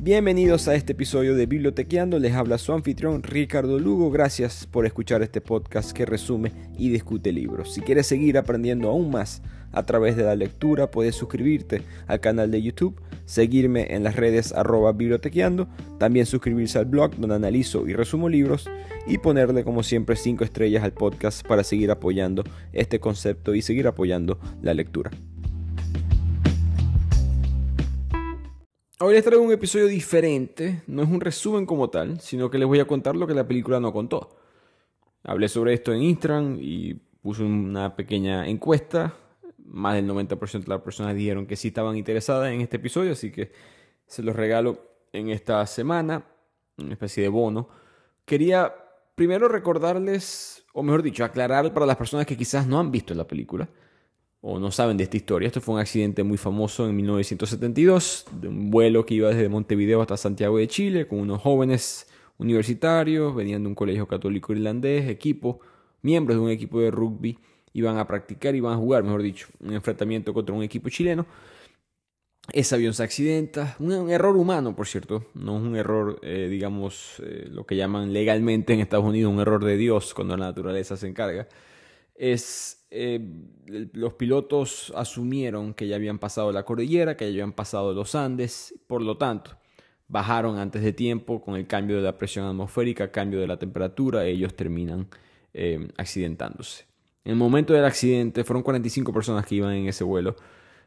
Bienvenidos a este episodio de Bibliotequeando, les habla su anfitrión Ricardo Lugo. Gracias por escuchar este podcast que resume y discute libros. Si quieres seguir aprendiendo aún más a través de la lectura, puedes suscribirte al canal de YouTube, seguirme en las redes @bibliotequeando, también suscribirse al blog donde analizo y resumo libros y ponerle como siempre 5 estrellas al podcast para seguir apoyando este concepto y seguir apoyando la lectura. Hoy les traigo un episodio diferente, no es un resumen como tal, sino que les voy a contar lo que la película no contó. Hablé sobre esto en Instagram y puse una pequeña encuesta. Más del 90% de las personas dijeron que sí estaban interesadas en este episodio, así que se los regalo en esta semana, una especie de bono. Quería primero recordarles, o mejor dicho, aclarar para las personas que quizás no han visto la película o no saben de esta historia. Esto fue un accidente muy famoso en 1972, de un vuelo que iba desde Montevideo hasta Santiago de Chile, con unos jóvenes universitarios, venían de un colegio católico irlandés, miembros de un equipo de rugby, iban a practicar, iban a jugar, mejor dicho, un enfrentamiento contra un equipo chileno. Ese avión se accidenta, un error humano, por cierto, no es un error, lo que llaman legalmente en Estados Unidos, un error de Dios, cuando la naturaleza se encarga. Los pilotos asumieron que ya habían pasado la cordillera, que ya habían pasado los Andes, por lo tanto, bajaron antes de tiempo con el cambio de la presión atmosférica, cambio de la temperatura, ellos terminan accidentándose. En el momento del accidente fueron 45 personas que iban en ese vuelo,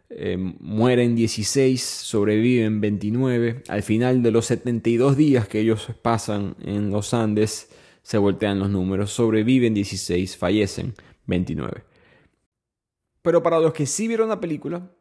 mueren 16, sobreviven 29, al final de los 72 días que ellos pasan en los Andes, se voltean los números, sobreviven 16, fallecen 29. Pero para los que sí vieron la película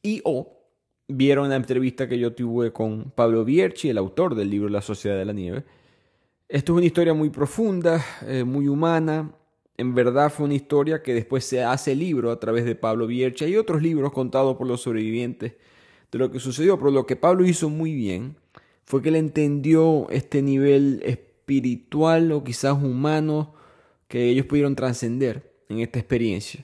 o vieron la entrevista que yo tuve con Pablo Bierchi, el autor del libro La Sociedad de la Nieve, esto es una historia muy profunda, muy humana. En verdad fue una historia que después se hace libro a través de Pablo Bierchi. Hay otros libros contados por los sobrevivientes de lo que sucedió, pero lo que Pablo hizo muy bien fue que él entendió este nivel espiritual o quizás humano que ellos pudieron trascender en esta experiencia.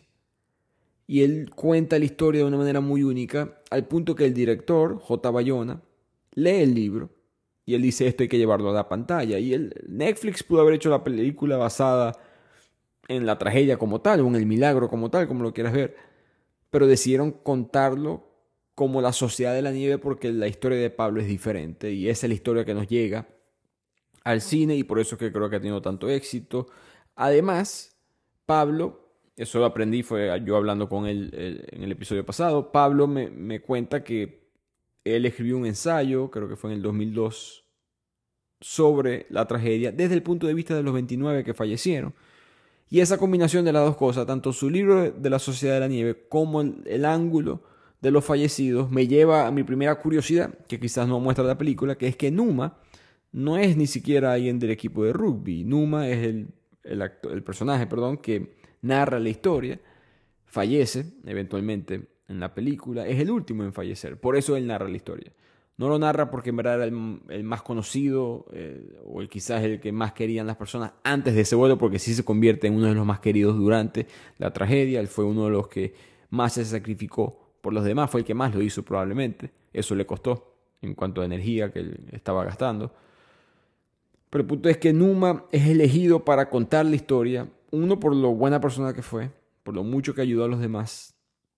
Y él cuenta la historia de una manera muy única, al punto que el director, J. Bayona, lee el libro y él dice: esto hay que llevarlo a la pantalla. Y Netflix pudo haber hecho la película basada en la tragedia como tal, o en el milagro como tal, como lo quieras ver, pero decidieron contarlo como La Sociedad de la Nieve porque la historia de Pablo es diferente y esa es la historia que nos llega al cine y por eso es que creo que ha tenido tanto éxito. Además, Pablo, eso lo aprendí, fue yo hablando con él en el episodio pasado, Pablo me cuenta que él escribió un ensayo, creo que fue en el 2002, sobre la tragedia desde el punto de vista de los 29 que fallecieron. Y esa combinación de las dos cosas, tanto su libro de La Sociedad de la Nieve como el ángulo de los fallecidos, me lleva a mi primera curiosidad, que quizás no muestra la película, que es que Numa no es ni siquiera alguien del equipo de rugby. Numa es el personaje que narra la historia, fallece eventualmente en la película, es el último en fallecer, por eso él narra la historia. No lo narra porque en verdad era el más conocido o quizás el que más querían las personas antes de ese vuelo, porque sí se convierte en uno de los más queridos durante la tragedia. Él fue uno de los que más se sacrificó por los demás, fue el que más lo hizo probablemente. Eso le costó en cuanto a energía que él estaba gastando. Pero el punto es que Numa es elegido para contar la historia, uno por lo buena persona que fue, por lo mucho que ayudó a los demás,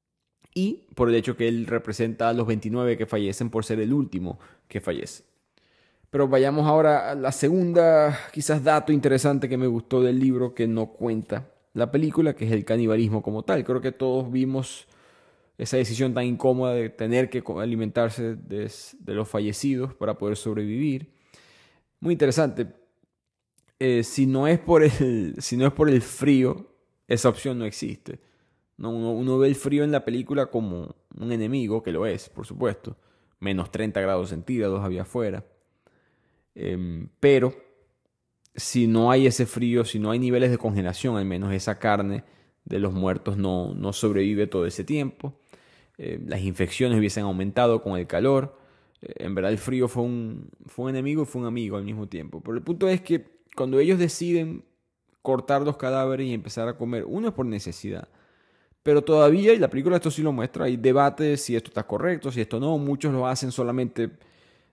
y por el hecho que él representa a los 29 que fallecen por ser el último que fallece. Pero vayamos ahora a la segunda, quizás dato interesante que me gustó del libro que no cuenta la película, que es el canibalismo como tal. Creo que todos vimos esa decisión tan incómoda de tener que alimentarse de los fallecidos para poder sobrevivir. Muy interesante. Si no es por el frío, esa opción no existe. No, uno ve el frío en la película como un enemigo, que lo es, por supuesto. Menos 30 grados centígrados había afuera. Pero si no hay ese frío, si no hay niveles de congelación, al menos esa carne de los muertos no sobrevive todo ese tiempo. Las infecciones hubiesen aumentado con el calor. En verdad el frío fue un enemigo y fue un amigo al mismo tiempo. Pero el punto es que cuando ellos deciden cortar los cadáveres y empezar a comer, uno es por necesidad. Pero todavía, y la película esto sí lo muestra, hay debate si esto está correcto, si esto no. Muchos lo hacen solamente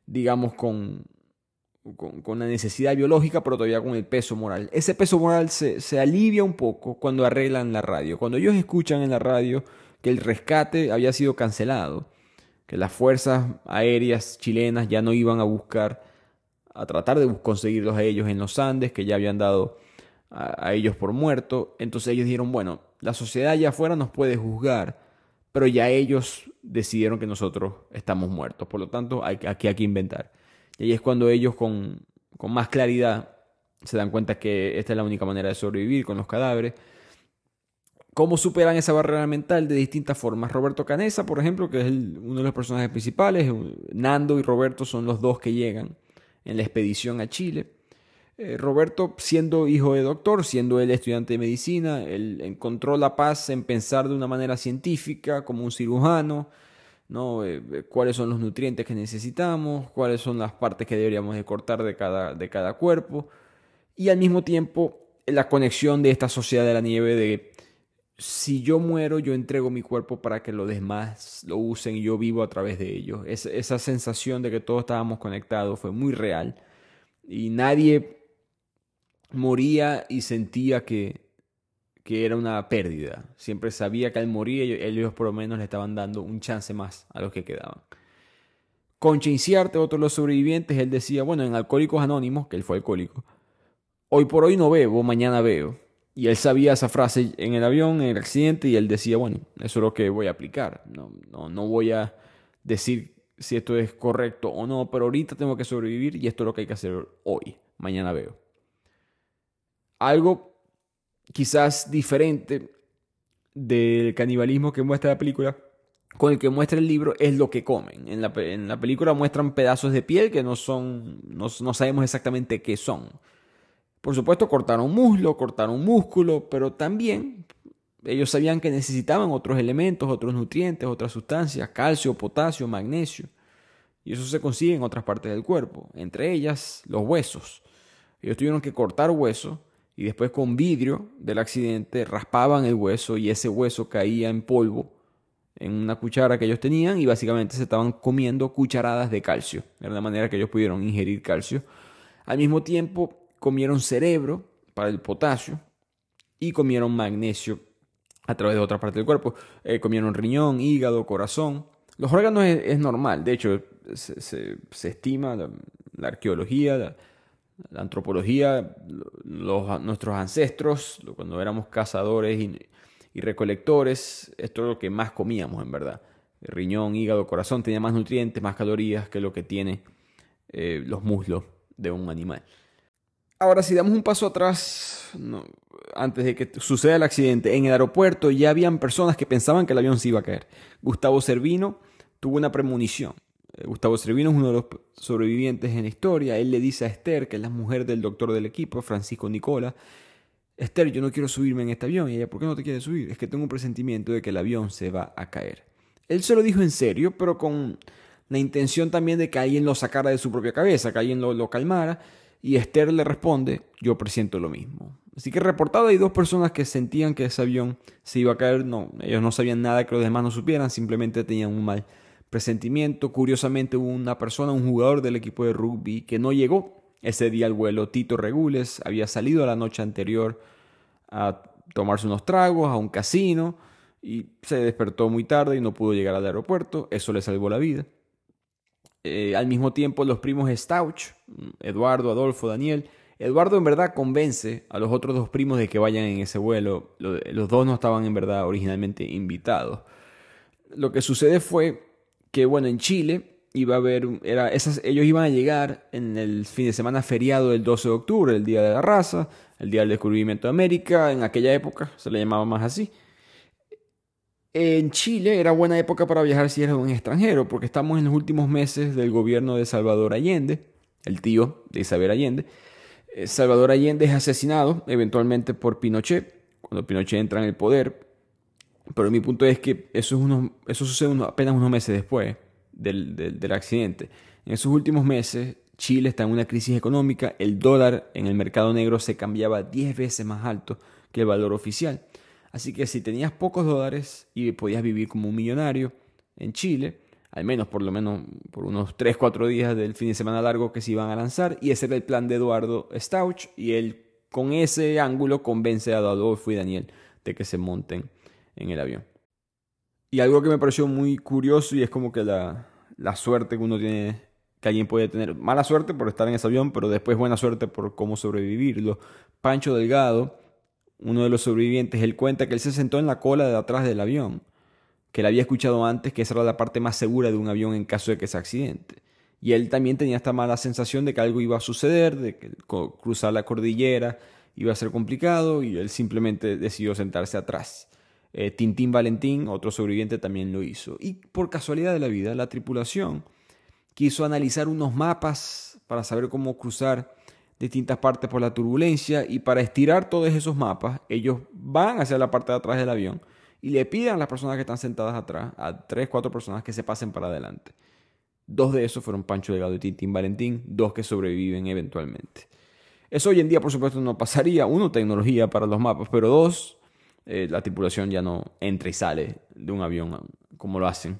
digamos, con la necesidad biológica, pero todavía con el peso moral. Ese peso moral se alivia un poco cuando arreglan la radio. Cuando ellos escuchan en la radio que el rescate había sido cancelado, que las fuerzas aéreas chilenas ya no iban a tratar de conseguirlos a ellos en los Andes, que ya habían dado a ellos por muertos. Entonces ellos dijeron, bueno, la sociedad allá afuera nos puede juzgar, pero ya ellos decidieron que nosotros estamos muertos. Por lo tanto, aquí hay que inventar. Y ahí es cuando ellos con más claridad se dan cuenta que esta es la única manera de sobrevivir con los cadáveres. ¿Cómo superan esa barrera mental? De distintas formas. Roberto Canessa, por ejemplo, que es uno de los personajes principales. Nando y Roberto son los dos que llegan en la expedición a Chile. Roberto, siendo hijo de doctor, siendo él estudiante de medicina, él encontró la paz en pensar de una manera científica, como un cirujano, ¿no? Cuáles son los nutrientes que necesitamos, cuáles son las partes que deberíamos de cortar de cada cuerpo. Y al mismo tiempo, la conexión de esta sociedad de la nieve de si yo muero, yo entrego mi cuerpo para que los demás lo usen y yo vivo a través de ellos. Esa sensación de que todos estábamos conectados fue muy real y nadie moría y sentía que era una pérdida. Siempre sabía que al morir ellos por lo menos le estaban dando un chance más a los que quedaban. Concha Inciarte, otro de los sobrevivientes, él decía, bueno, en Alcohólicos Anónimos, que él fue alcohólico, hoy por hoy no bebo, mañana veo. Y él sabía esa frase en el avión, en el accidente, y él decía, bueno, eso es lo que voy a aplicar. No voy a decir si esto es correcto o no, pero ahorita tengo que sobrevivir y esto es lo que hay que hacer hoy. Mañana veo. Algo quizás diferente del canibalismo que muestra la película con el que muestra el libro es lo que comen. En la película muestran pedazos de piel que no sabemos exactamente qué son. Por supuesto, cortaron muslo, cortaron músculo, pero también ellos sabían que necesitaban otros elementos, otros nutrientes, otras sustancias, calcio, potasio, magnesio. Y eso se consigue en otras partes del cuerpo, entre ellas los huesos. Ellos tuvieron que cortar hueso y después con vidrio del accidente raspaban el hueso y ese hueso caía en polvo en una cuchara que ellos tenían y básicamente se estaban comiendo cucharadas de calcio. Era la manera que ellos pudieron ingerir calcio. Al mismo tiempo comieron cerebro para el potasio y comieron magnesio a través de otra parte del cuerpo. Comieron riñón, hígado, corazón. Los órganos es normal. De hecho, se estima la arqueología, la antropología, nuestros ancestros, cuando éramos cazadores y recolectores, esto es lo que más comíamos en verdad. Riñón, hígado, corazón tenía más nutrientes, más calorías que lo que tiene los muslos de un animal. Ahora, si damos un paso atrás, antes de que suceda el accidente, en el aeropuerto ya habían personas que pensaban que el avión se iba a caer. Gustavo Cervino tuvo una premonición. Gustavo Cervino es uno de los sobrevivientes en la historia. Él le dice a Esther, que es la mujer del doctor del equipo, Francisco Nicola, Esther, yo no quiero subirme en este avión. Y ella, ¿por qué no te quieres subir? Es que tengo un presentimiento de que el avión se va a caer. Él se lo dijo en serio, pero con la intención también de que alguien lo sacara de su propia cabeza, que alguien lo calmara. Y Esther le responde, yo presiento lo mismo. Así que reportado hay 2 personas que sentían que ese avión se iba a caer. No, ellos no sabían nada que los demás no supieran, simplemente tenían un mal presentimiento. Curiosamente hubo una persona, un jugador del equipo de rugby que no llegó ese día al vuelo. Tito Regules había salido la noche anterior a tomarse unos tragos a un casino y se despertó muy tarde y no pudo llegar al aeropuerto. Eso le salvó la vida. Al mismo tiempo los primos Stauch, Eduardo, Adolfo, Daniel. Eduardo en verdad convence a los otros 2 primos de que vayan en ese vuelo. Los 2 no estaban en verdad originalmente invitados. Lo que sucede fue que, bueno, en Chile iba a haber, ellos iban a llegar en el fin de semana feriado del 12 de octubre, el Día de la Raza, el Día del Descubrimiento de América. En aquella época se le llamaba más así. En Chile era buena época para viajar si eres un extranjero, porque estamos en los últimos meses del gobierno de Salvador Allende, el tío de Isabel Allende. Salvador Allende es asesinado eventualmente por Pinochet, cuando Pinochet entra en el poder. Pero mi punto es que eso sucede apenas unos meses después del accidente. En esos últimos meses, Chile está en una crisis económica. El dólar en el mercado negro se cambiaba 10 veces más alto que el valor oficial. Así que si tenías pocos dólares y podías vivir como un millonario en Chile, al menos por lo menos por unos 3-4 días del fin de semana largo que se iban a lanzar, y ese era el plan de Eduardo Stauch, y él con ese ángulo convence a Adolfo y Daniel de que se monten en el avión. Y algo que me pareció muy curioso, y es como que la suerte que uno tiene, que alguien puede tener, mala suerte por estar en ese avión, pero después buena suerte por cómo sobrevivirlo. Pancho Delgado, uno de los sobrevivientes, él cuenta que él se sentó en la cola de atrás del avión, que él había escuchado antes que esa era la parte más segura de un avión en caso de que se accidente. Y él también tenía esta mala sensación de que algo iba a suceder, de que cruzar la cordillera iba a ser complicado, y él simplemente decidió sentarse atrás. Tintín Valentín, otro sobreviviente, también lo hizo. Y por casualidad de la vida, la tripulación quiso analizar unos mapas para saber cómo cruzar distintas partes por la turbulencia, y para estirar todos esos mapas, ellos van hacia la parte de atrás del avión y le piden a las personas que están sentadas atrás, a 3-4 personas, que se pasen para adelante. 2 de esos fueron Pancho Delgado y Tintín Valentín, 2 que sobreviven eventualmente. Eso hoy en día, por supuesto, no pasaría. 1, tecnología para los mapas, pero 2, la tripulación ya no entra y sale de un avión como lo hacían,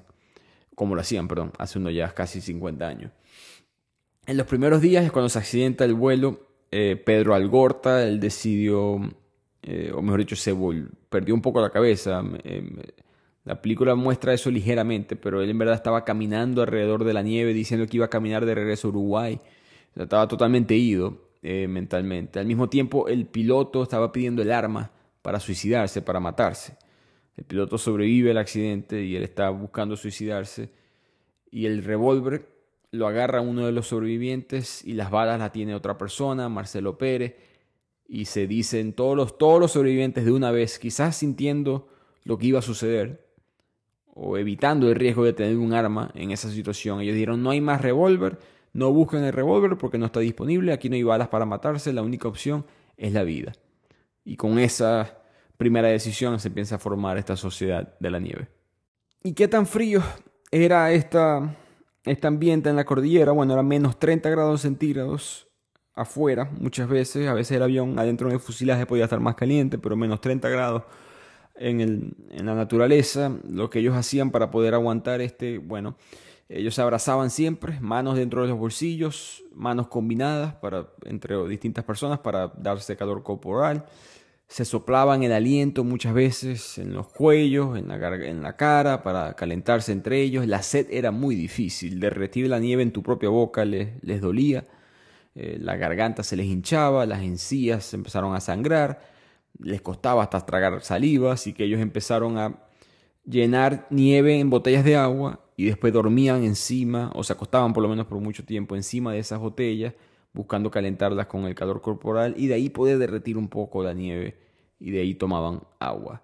hace unos ya casi 50 años. En los primeros días es cuando se accidenta el vuelo. Pedro Algorta, él decidió, o mejor dicho, perdió un poco la cabeza. La película muestra eso ligeramente, pero él en verdad estaba caminando alrededor de la nieve diciendo que iba a caminar de regreso a Uruguay. O sea, estaba totalmente ido mentalmente. Al mismo tiempo, el piloto estaba pidiendo el arma para suicidarse, para matarse. El piloto sobrevive al accidente y él está buscando suicidarse. Y el revólver lo agarra uno de los sobrevivientes y las balas las tiene otra persona, Marcelo Pérez. Y se dicen todos los sobrevivientes de una vez, quizás sintiendo lo que iba a suceder o evitando el riesgo de tener un arma en esa situación. Ellos dijeron: no hay más revólver, no busquen el revólver porque no está disponible, aquí no hay balas para matarse, la única opción es la vida. Y con esa primera decisión se empieza a formar esta sociedad de la nieve. ¿Y qué tan frío era este ambiente en la cordillera? Bueno, era menos 30 grados centígrados afuera muchas veces. A veces el avión adentro del fuselaje podía estar más caliente, pero menos 30 grados en la naturaleza. Lo que ellos hacían para poder aguantar ellos se abrazaban siempre, manos dentro de los bolsillos, manos combinadas entre distintas personas para darse calor corporal. Se soplaban el aliento muchas veces en los cuellos, en la cara, para calentarse entre ellos. La sed era muy difícil. Derretir la nieve en tu propia boca les dolía. La garganta se les hinchaba, las encías empezaron a sangrar. Les costaba hasta tragar saliva, así que ellos empezaron a llenar nieve en botellas de agua y después dormían encima, o se acostaban por lo menos por mucho tiempo encima de esas botellas, buscando calentarlas con el calor corporal, y de ahí poder derretir un poco la nieve, y de ahí tomaban agua.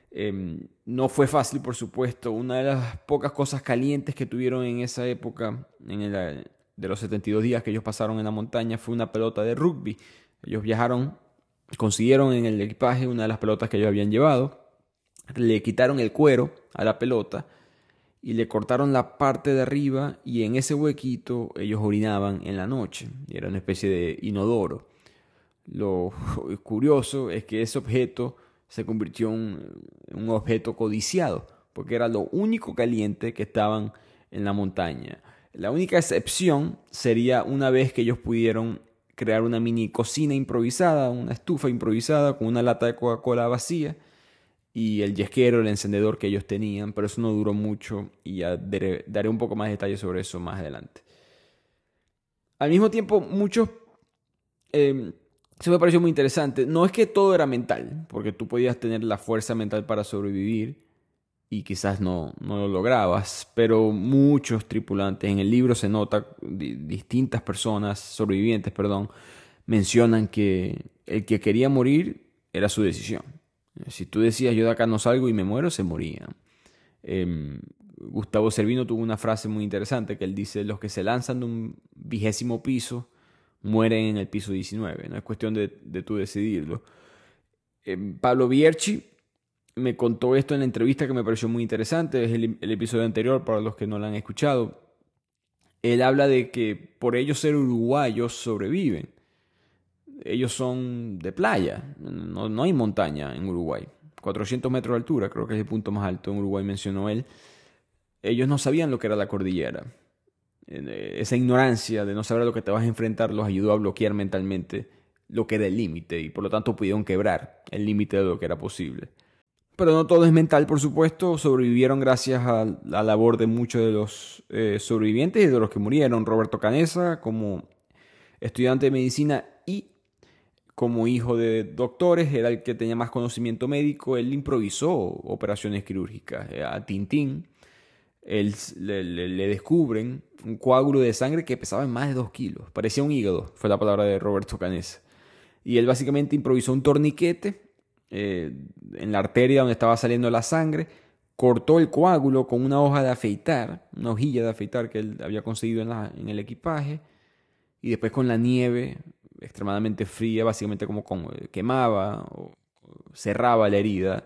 No fue fácil, por supuesto. Una de las pocas cosas calientes que tuvieron en esa época, de los 72 días que ellos pasaron en la montaña, fue una pelota de rugby. Ellos viajaron, consiguieron en el equipaje una de las pelotas que ellos habían llevado, le quitaron el cuero a la pelota y le cortaron la parte de arriba, y en ese huequito ellos orinaban en la noche. Era una especie de inodoro. Lo curioso es que ese objeto se convirtió en un objeto codiciado, porque era lo único caliente que estaban en la montaña. La única excepción sería una vez que ellos pudieron crear una mini cocina improvisada, una estufa improvisada con una lata de Coca-Cola vacía y el yesquero, el encendedor que ellos tenían, pero eso no duró mucho, y ya daré un poco más de detalles sobre eso más adelante. Al mismo tiempo, eso me pareció muy interesante. No es que todo era mental, porque tú podías tener la fuerza mental para sobrevivir y quizás no lo lograbas, pero muchos tripulantes, en el libro se nota, distintas personas, sobrevivientes, mencionan que el que quería morir era su decisión. Si tú decías: yo de acá no salgo y me muero, se morían. Gustavo Cervino tuvo una frase muy interesante que él dice: los que se lanzan de un 20º piso mueren en el piso 19. No es cuestión de tú decidirlo. Pablo Bierchi me contó esto en la entrevista, que me pareció muy interesante. Es el episodio anterior para los que no lo han escuchado. Él habla de que por ellos ser uruguayos sobreviven. Ellos son de playa, no hay montaña en Uruguay. 400 metros de altura, creo que es el punto más alto en Uruguay, mencionó él. ellos no sabían lo que era la cordillera. Esa ignorancia de no saber a lo que te vas a enfrentar los ayudó a bloquear mentalmente lo que era el límite y por lo tanto pudieron quebrar el límite de lo que era posible. Pero no todo es mental, por supuesto. Sobrevivieron gracias a la labor de muchos de los sobrevivientes y de los que murieron. Roberto Canessa, como estudiante de medicina y como hijo de doctores, era el que tenía más conocimiento médico. Él improvisó operaciones quirúrgicas. A Tintín le descubren un coágulo de sangre que pesaba más de 2 kilos. Parecía un hígado, fue la palabra de Roberto Canessa. Y él básicamente improvisó un torniquete en la arteria donde estaba saliendo la sangre, cortó el coágulo con una hoja de afeitar, una hojilla de afeitar que él había conseguido en el equipaje, y después con la nieve extremadamente fría, básicamente como quemaba o cerraba la herida.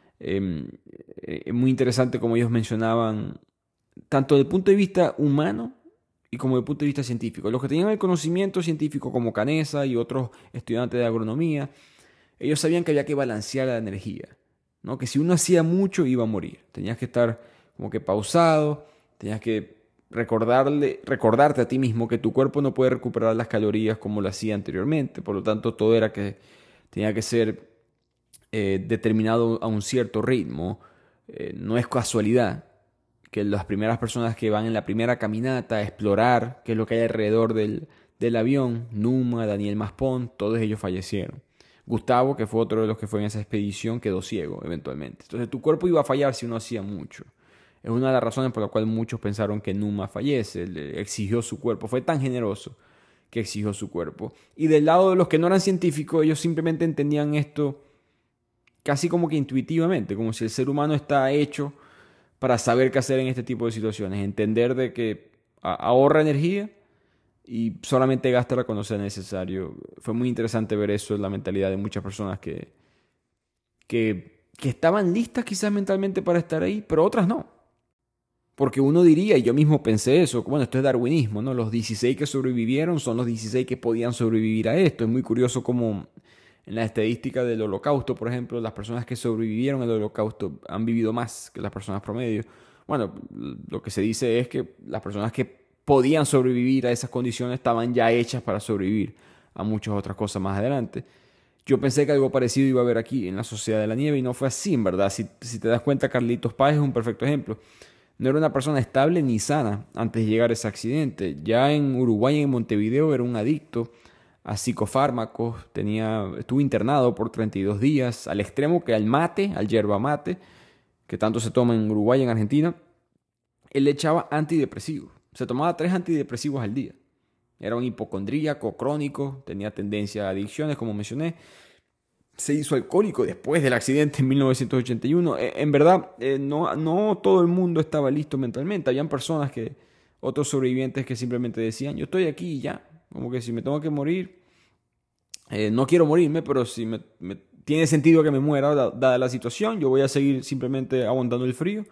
Es muy interesante como ellos mencionaban, tanto desde el punto de vista humano y como desde el punto de vista científico. Los que tenían el conocimiento científico como Canessa y otros estudiantes de agronomía, ellos sabían que había que balancear la energía, ¿no? Que si uno hacía mucho iba a morir. Tenías que estar como que pausado, tenías que recordarte a ti mismo que tu cuerpo no puede recuperar las calorías como lo hacía anteriormente. Por lo tanto, todo era que tenía que ser determinado a un cierto ritmo. No es casualidad que las primeras personas que van en la primera caminata a explorar qué es lo que hay alrededor del avión, Numa, Daniel Maspón, todos ellos fallecieron. Gustavo, que fue otro de los que fue en esa expedición, quedó ciego eventualmente. Entonces tu cuerpo iba a fallar si uno hacía mucho. Es una de las razones por la cual muchos pensaron que Numa fallece. Le exigió su cuerpo. Fue tan generoso que exigió su cuerpo. Y del lado de los que no eran científicos, ellos simplemente entendían esto casi como que intuitivamente, como si el ser humano está hecho para saber qué hacer en este tipo de situaciones. Entender de que ahorra energía y solamente gasta cuando sea necesario. Fue muy interesante ver eso en la mentalidad de muchas personas que estaban listas quizás mentalmente para estar ahí, pero otras no. Porque uno diría, y yo mismo pensé eso, bueno, esto es darwinismo, ¿no? Los 16 que sobrevivieron son los 16 que podían sobrevivir a esto. Es muy curioso cómo en la estadística del holocausto, por ejemplo, las personas que sobrevivieron al holocausto han vivido más que las personas promedio. Bueno, lo que se dice es que las personas que podían sobrevivir a esas condiciones estaban ya hechas para sobrevivir a muchas otras cosas más adelante. Yo pensé que algo parecido iba a haber aquí en la Sociedad de la Nieve y no fue así, en verdad. Si te das cuenta, Carlitos Páez es un perfecto ejemplo. No era una persona estable ni sana antes de llegar a ese accidente. Ya en Uruguay y en Montevideo era un adicto a psicofármacos, estuvo internado por 32 días, al extremo que al mate, al yerba mate, que tanto se toma en Uruguay y en Argentina, él le echaba antidepresivos. Se tomaba 3 antidepresivos al día. Era un hipocondríaco crónico, tenía tendencia a adicciones, como mencioné. Se hizo alcohólico después del accidente en 1981. En verdad, no todo el mundo estaba listo mentalmente. Habían personas otros sobrevivientes que simplemente decían, yo estoy aquí y ya. Como que si me tengo que morir, no quiero morirme, pero si tiene sentido que me muera, dada la situación, yo voy a seguir simplemente aguantando el frío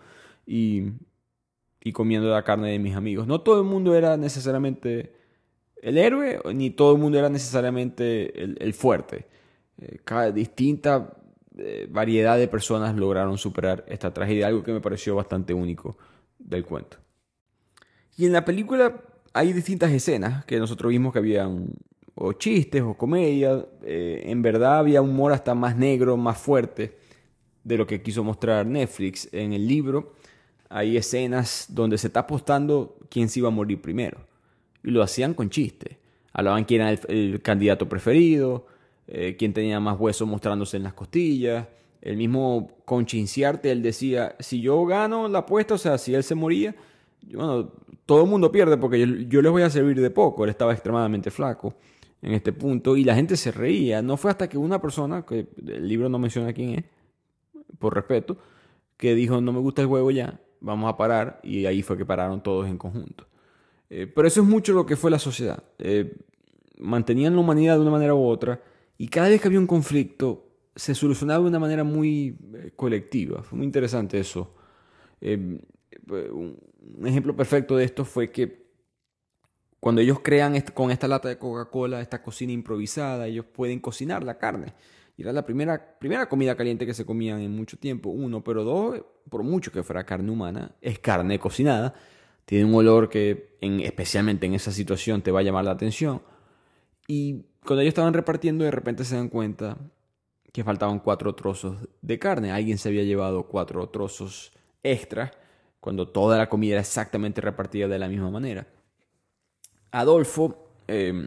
y comiendo la carne de mis amigos. No todo el mundo era necesariamente el héroe, ni todo el mundo era necesariamente el fuerte. Cada distinta variedad de personas lograron superar esta tragedia, algo que me pareció bastante único del cuento. Y en la película hay distintas escenas que nosotros vimos que habían o chistes o comedia. En verdad había humor hasta más negro, más fuerte de lo que quiso mostrar Netflix. En el libro hay escenas donde se está apostando quién se iba a morir primero. Y lo hacían con chistes. Hablaban quién era el candidato preferido, quién tenía más hueso mostrándose en las costillas. El mismo Concinciarte, él decía, si yo gano la apuesta, o sea, si él se moría, bueno, todo el mundo pierde porque yo les voy a servir de poco. Él estaba extremadamente flaco en este punto y la gente se reía. No fue hasta que una persona, que el libro no menciona quién es, por respeto, que dijo, no me gusta el juego ya, vamos a parar, y ahí fue que pararon todos en conjunto. Pero eso es mucho lo que fue la sociedad. Mantenían la humanidad de una manera u otra y cada vez que había un conflicto se solucionaba de una manera muy colectiva. Fue muy interesante eso. Un ejemplo perfecto de esto fue que cuando ellos crean con esta lata de Coca-Cola, esta cocina improvisada, ellos pueden cocinar la carne. Y era la primera comida caliente que se comían en mucho tiempo. Uno, pero dos, por mucho que fuera carne humana, es carne cocinada. Tiene un olor que, especialmente en esa situación, te va a llamar la atención. Y cuando ellos estaban repartiendo, de repente se dan cuenta que faltaban 4 trozos de carne. Alguien se había llevado 4 trozos extra cuando toda la comida era exactamente repartida de la misma manera. Adolfo,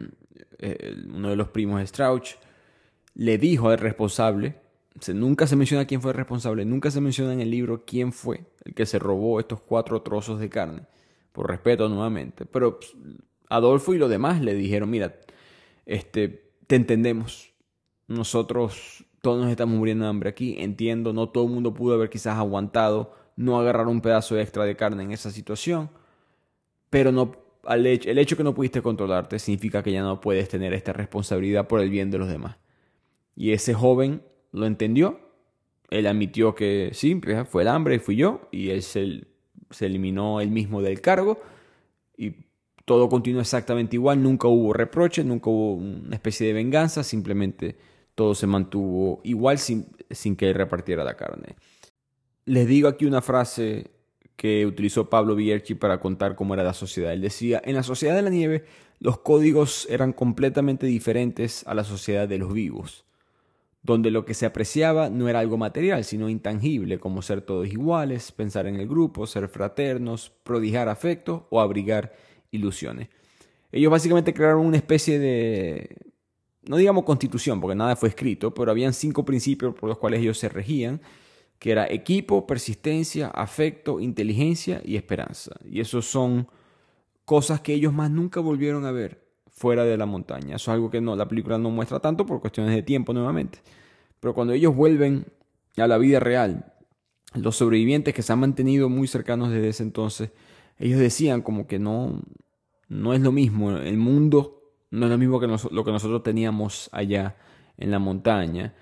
uno de los primos de Strauch, le dijo al responsable, nunca se menciona quién fue el responsable, nunca se menciona en el libro quién fue el que se robó estos 4 trozos de carne, por respeto nuevamente, pero Adolfo y los demás le dijeron, mira, te entendemos, nosotros todos nos estamos muriendo de hambre aquí, entiendo, no todo el mundo pudo haber quizás aguantado no agarrar un pedazo extra de carne en esa situación, pero el hecho que no pudiste controlarte significa que ya no puedes tener esta responsabilidad por el bien de los demás. Y ese joven lo entendió, él admitió que sí, fue el hambre, fui yo, y él se eliminó él mismo del cargo, y todo continuó exactamente igual, nunca hubo reproches, nunca hubo una especie de venganza, simplemente todo se mantuvo igual sin que él repartiera la carne. Les digo aquí una frase que utilizó Pablo Bierchi para contar cómo era la sociedad. Él decía, en la sociedad de la nieve, los códigos eran completamente diferentes a la sociedad de los vivos, donde lo que se apreciaba no era algo material, sino intangible, como ser todos iguales, pensar en el grupo, ser fraternos, prodigar afecto o abrigar ilusiones. Ellos básicamente crearon una especie de, no digamos constitución, porque nada fue escrito, pero habían 5 principios por los cuales ellos se regían, que era equipo, persistencia, afecto, inteligencia y esperanza. Y esos son cosas que ellos más nunca volvieron a ver fuera de la montaña. Eso es algo que la película no muestra tanto por cuestiones de tiempo nuevamente. Pero cuando ellos vuelven a la vida real, los sobrevivientes que se han mantenido muy cercanos desde ese entonces, ellos decían como que no es lo mismo. El mundo no es lo mismo que lo que nosotros teníamos allá en la montaña.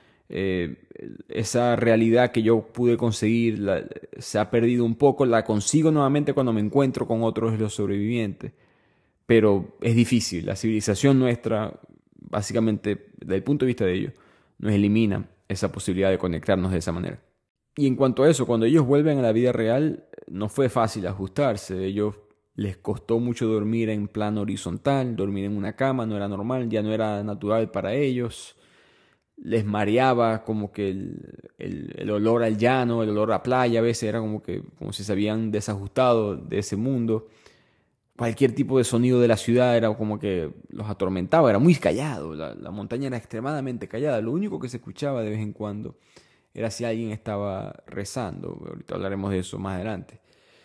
Esa realidad que yo pude conseguir se ha perdido un poco, la consigo nuevamente cuando me encuentro con otros de los sobrevivientes, pero es difícil. La civilización nuestra, básicamente desde el punto de vista de ellos, nos elimina esa posibilidad de conectarnos de esa manera. Y en cuanto a eso, cuando ellos vuelven a la vida real, no fue fácil ajustarse. Ellos les costó mucho dormir en plano horizontal, dormir en una cama no era normal, ya no era natural para ellos. Les mareaba como que el olor al llano, el olor a playa, a veces era como si se habían desajustado de ese mundo. Cualquier tipo de sonido de la ciudad era como que los atormentaba, era muy callado, la montaña era extremadamente callada, lo único que se escuchaba de vez en cuando era si alguien estaba rezando, ahorita hablaremos de eso más adelante.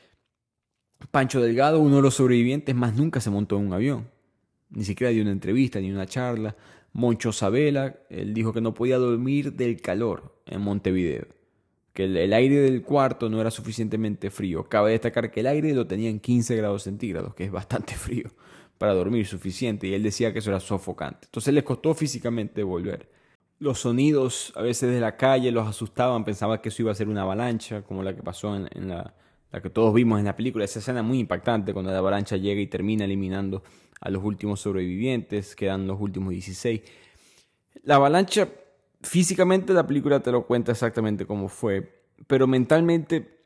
Pancho Delgado, uno de los sobrevivientes, más nunca se montó en un avión, ni siquiera dio una entrevista ni una charla. Moncho Sabela, él dijo que no podía dormir del calor en Montevideo, que el aire del cuarto no era suficientemente frío. Cabe destacar que el aire lo tenía en 15 grados centígrados, que es bastante frío para dormir, suficiente, y él decía que eso era sofocante. Entonces les costó físicamente volver. Los sonidos a veces de la calle los asustaban, pensaban que eso iba a ser una avalancha, como la que pasó en la que todos vimos en la película. Esa escena muy impactante cuando la avalancha llega y termina eliminando a los últimos sobrevivientes, quedan los últimos 16. La avalancha, físicamente la película te lo cuenta exactamente cómo fue, pero mentalmente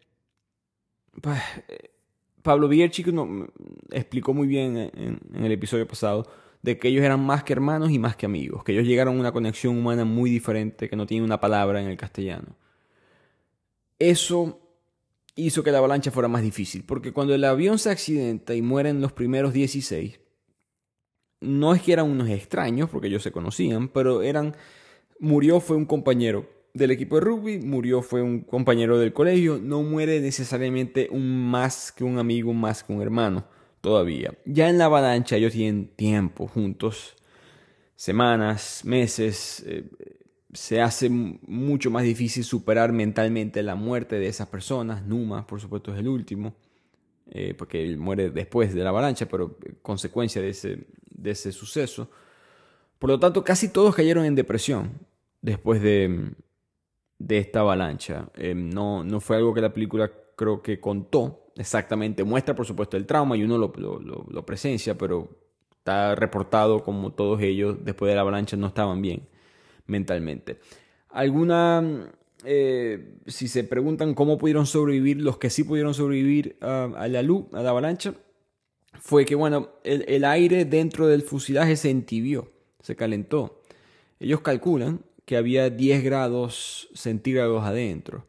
Pablo Bierchi explicó muy bien en el episodio pasado de que ellos eran más que hermanos y más que amigos, que ellos llegaron a una conexión humana muy diferente, que no tiene una palabra en el castellano. Eso hizo que la avalancha fuera más difícil, porque cuando el avión se accidenta y mueren los primeros 16, no es que eran unos extraños, porque ellos se conocían, pero fue un compañero del equipo de rugby, fue un compañero del colegio, no muere necesariamente más que un amigo, más que un hermano, todavía. Ya en la avalancha ellos tienen tiempo juntos, semanas, meses, se hace mucho más difícil superar mentalmente la muerte de esas personas. Numa, por supuesto, es el último, porque él muere después de la avalancha, pero consecuencia de ese suceso. Por lo tanto, casi todos cayeron en depresión después de esta avalancha. No fue algo que la película creo que contó exactamente. Muestra, por supuesto, el trauma y uno lo presencia, pero está reportado como todos ellos después de la avalancha no estaban bien mentalmente. Si se preguntan cómo pudieron sobrevivir, los que sí pudieron sobrevivir a la luz, a la avalancha, fue que, bueno, el aire dentro del fuselaje se entibió, se calentó. Ellos calculan que había 10 grados centígrados adentro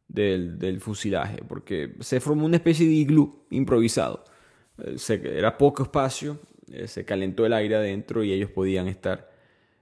del fuselaje, porque se formó una especie de iglú improvisado. Era poco espacio, se calentó el aire adentro y ellos podían estar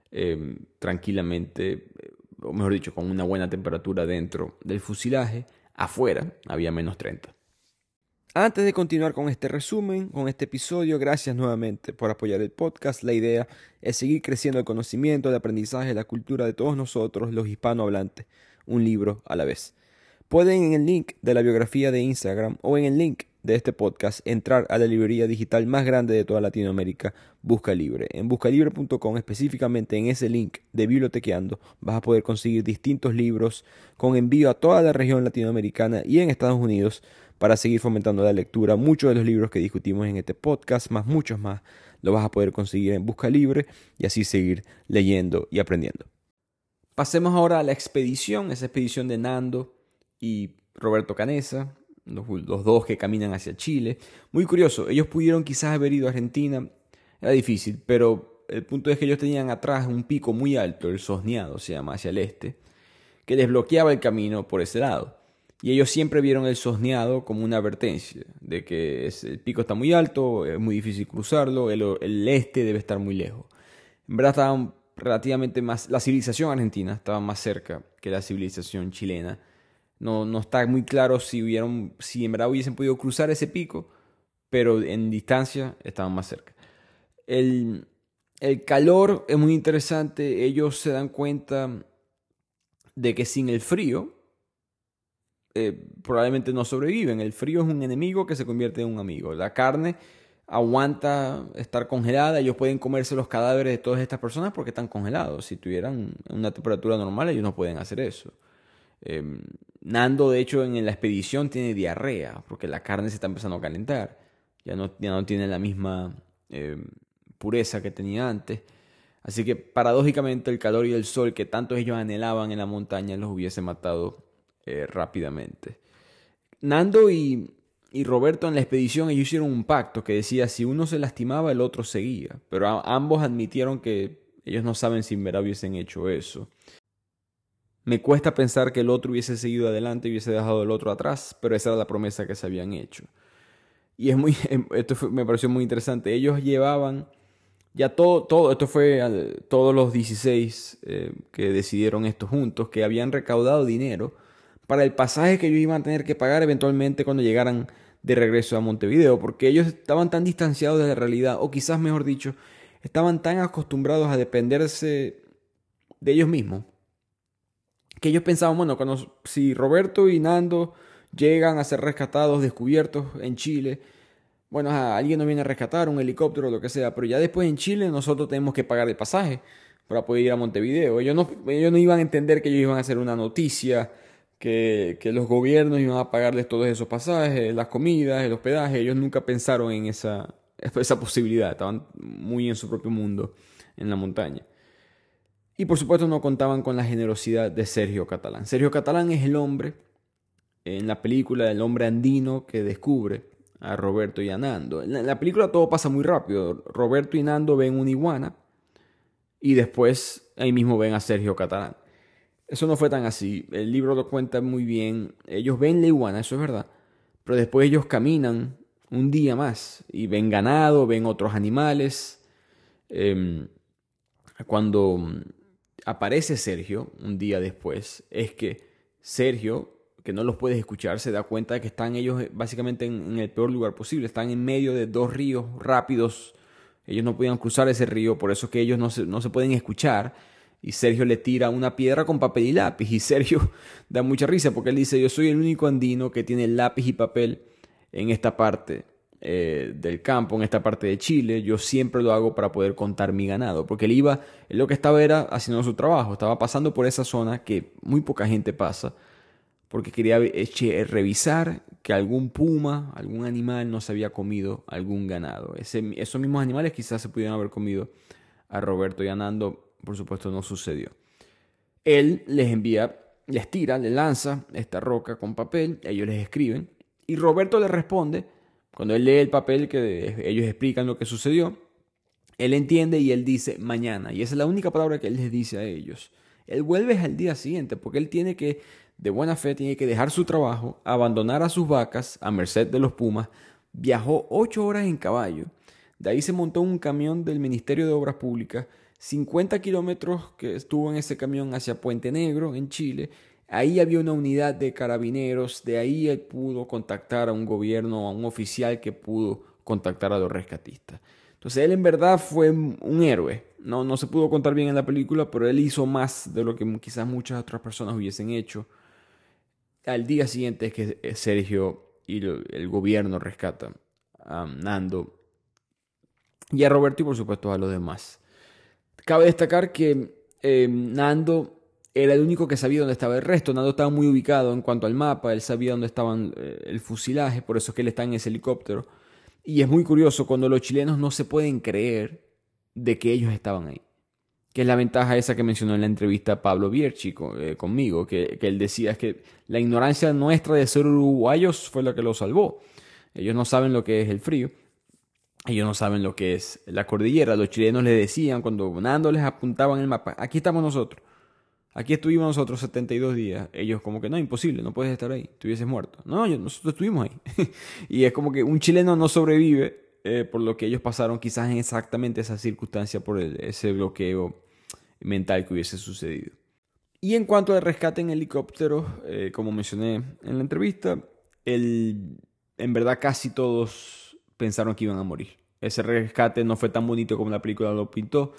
tranquilamente, o mejor dicho, con una buena temperatura dentro del fuselaje. Afuera había -30. Antes de continuar con este resumen, con este episodio, gracias nuevamente por apoyar el podcast. La idea es seguir creciendo el conocimiento, el aprendizaje, la cultura de todos nosotros, los hispanohablantes, un libro a la vez. Pueden en el link de la biografía de Instagram o en el link de este podcast entrar a la librería digital más grande de toda Latinoamérica, Busca Libre. En buscalibre.com, específicamente en ese link de Bibliotequeando, vas a poder conseguir distintos libros con envío a toda la región latinoamericana y en Estados Unidos para seguir fomentando la lectura. Muchos de los libros que discutimos en este podcast, más muchos más, los vas a poder conseguir en Busca Libre y así seguir leyendo y aprendiendo. Pasemos ahora a la expedición, esa expedición de Nando y Roberto Canessa, los dos que caminan hacia Chile. Muy curioso, ellos pudieron quizás haber ido a Argentina, era difícil, pero el punto es que ellos tenían atrás un pico muy alto, el Sosneado se llama, hacia el este, que les bloqueaba el camino por ese lado. Y ellos siempre vieron el Sosneado como una advertencia de que el pico está muy alto, es muy difícil cruzarlo, el este debe estar muy lejos. En verdad estaban relativamente más, la civilización argentina estaba más cerca que la civilización chilena. No está muy claro si en verdad hubiesen podido cruzar ese pico, pero en distancia estaban más cerca. El calor es muy interesante. Ellos se dan cuenta de que sin el frío probablemente no sobreviven. El frío es un enemigo que se convierte en un amigo. La carne aguanta estar congelada. Ellos pueden comerse los cadáveres de todas estas personas porque están congelados. Si tuvieran una temperatura normal, ellos no pueden hacer eso. Nando, de hecho, en la expedición tiene diarrea porque la carne se está empezando a calentar. Ya no tiene la misma pureza que tenía antes. Así que paradójicamente el calor y el sol que tanto ellos anhelaban en la montaña los hubiese matado rápidamente. Nando y Roberto en la expedición ellos hicieron un pacto que decía si uno se lastimaba el otro seguía. Pero ambos admitieron que ellos no saben si en verdad hubiesen hecho eso. Me cuesta pensar que el otro hubiese seguido adelante y hubiese dejado al otro atrás, pero esa era la promesa que se habían hecho. Y me pareció muy interesante. Ellos llevaban ya esto fue todos los 16 que decidieron esto juntos, que habían recaudado dinero para el pasaje que ellos iban a tener que pagar eventualmente cuando llegaran de regreso a Montevideo, porque ellos estaban tan distanciados de la realidad, o quizás mejor dicho, estaban tan acostumbrados a dependerse de ellos mismos, que ellos pensaban, bueno, si Roberto y Nando llegan a ser rescatados, descubiertos en Chile, bueno, alguien nos viene a rescatar, un helicóptero o lo que sea, pero ya después en Chile nosotros tenemos que pagar el pasaje para poder ir a Montevideo. Ellos no iban a entender que ellos iban a hacer una noticia, que los gobiernos iban a pagarles todos esos pasajes, las comidas, el hospedaje. Ellos nunca pensaron en esa posibilidad, estaban muy en su propio mundo en la montaña. Y por supuesto no contaban con la generosidad de Sergio Catalán. Sergio Catalán es el hombre, en la película, el hombre andino que descubre a Roberto y a Nando. En la película todo pasa muy rápido. Roberto y Nando ven una iguana y después ahí mismo ven a Sergio Catalán. Eso no fue tan así. El libro lo cuenta muy bien. Ellos ven la iguana, eso es verdad. Pero después ellos caminan un día más y ven ganado, ven otros animales. Cuando aparece Sergio un día después, es que Sergio, que no los puedes escuchar, se da cuenta de que están ellos básicamente en el peor lugar posible. Están en medio de dos ríos rápidos. Ellos no podían cruzar ese río, por eso es que ellos no se pueden escuchar. Y Sergio le tira una piedra con papel y lápiz. Y Sergio da mucha risa porque él dice, yo soy el único andino que tiene lápiz y papel en esta parte del campo, en esta parte de Chile. Yo siempre lo hago para poder contar mi ganado. Porque él lo que estaba era haciendo su trabajo. Estaba pasando por esa zona que muy poca gente pasa. Porque quería revisar que algún puma, algún animal no se había comido algún ganado. Esos mismos animales quizás se pudieran haber comido a Roberto y a Nando. Por supuesto no sucedió. él les envía, les tira, les lanza esta roca con papel, ellos les escriben, y Roberto les responde, cuando él lee el papel que ellos explican lo que sucedió, él entiende y él dice mañana, y esa es la única palabra que él les dice a ellos. Él vuelve al día siguiente, porque él tiene que, de buena fe, tiene que dejar su trabajo, abandonar a sus vacas a merced de los pumas, viajó 8 horas en caballo, de ahí se montó un camión del Ministerio de Obras Públicas, 50 kilómetros que estuvo en ese camión hacia Puente Negro, en Chile. Ahí había una unidad de carabineros, de ahí él pudo contactar a un gobierno, a un oficial que pudo contactar a los rescatistas. Entonces él en verdad fue un héroe. No se pudo contar bien en la película, pero él hizo más de lo que quizás muchas otras personas hubiesen hecho. Al día siguiente es que Sergio y el gobierno rescatan a Nando y a Roberto y por supuesto a los demás. Cabe destacar que Nando era el único que sabía dónde estaba el resto. Nando estaba muy ubicado en cuanto al mapa, él sabía dónde estaban el fusilaje, por eso es que él está en ese helicóptero. Y es muy curioso cuando los chilenos no se pueden creer de que ellos estaban ahí. Que es la ventaja esa que mencionó en la entrevista Pablo Bierchi conmigo, que él decía es que la ignorancia nuestra de ser uruguayos fue lo que los salvó. Ellos no saben lo que es el frío. Ellos no saben lo que es la cordillera. Los chilenos les decían, cuando Nando les apuntaban en el mapa, aquí estamos nosotros. Aquí estuvimos nosotros 72 días. Ellos como que no, imposible, no puedes estar ahí, te hubieses muerto. No, nosotros estuvimos ahí. Y es como que un chileno no sobrevive por lo que ellos pasaron quizás en exactamente esa circunstancia por ese bloqueo mental que hubiese sucedido. Y en cuanto al rescate en helicóptero, como mencioné en la entrevista, en verdad casi todos pensaron que iban a morir. Ese rescate no fue tan bonito como la película lo pintó.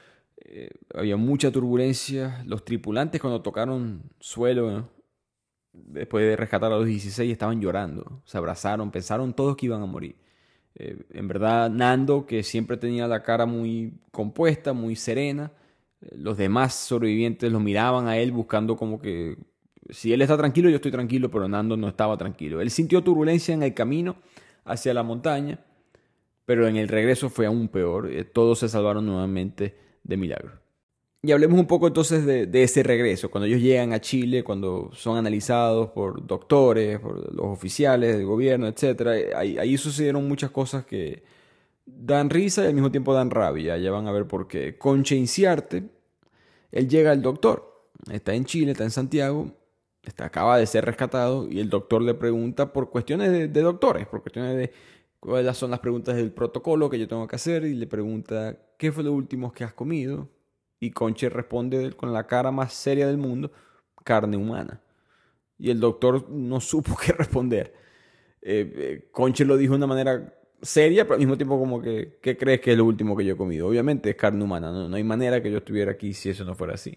Había mucha turbulencia. Los tripulantes cuando tocaron suelo, después de rescatar a los 16, estaban llorando. Se abrazaron, pensaron todos que iban a morir. En verdad, Nando, que siempre tenía la cara muy compuesta, muy serena, los demás sobrevivientes lo miraban a él buscando como que, si él está tranquilo, yo estoy tranquilo, pero Nando no estaba tranquilo. Él sintió turbulencia en el camino hacia la montaña, pero en el regreso fue aún peor. Todos se salvaron nuevamente de milagro. Y hablemos un poco entonces de ese regreso, cuando ellos llegan a Chile, cuando son analizados por doctores, por los oficiales del gobierno, etc. Ahí sucedieron muchas cosas que dan risa y al mismo tiempo dan rabia. Ya van a ver por qué. Concha Inciarte, él llega al doctor, está en Chile, está en Santiago, acaba de ser rescatado y el doctor le pregunta por cuestiones de doctores, por cuestiones de cuáles son las preguntas del protocolo que yo tengo que hacer, y le pregunta ¿qué fue lo último que has comido? Y Conche responde con la cara más seria del mundo: carne humana. Y el doctor no supo qué responder. Conche lo dijo de una manera seria, pero al mismo tiempo como que ¿qué crees que es lo último que yo he comido? Obviamente es carne humana, no hay manera que yo estuviera aquí si eso no fuera así.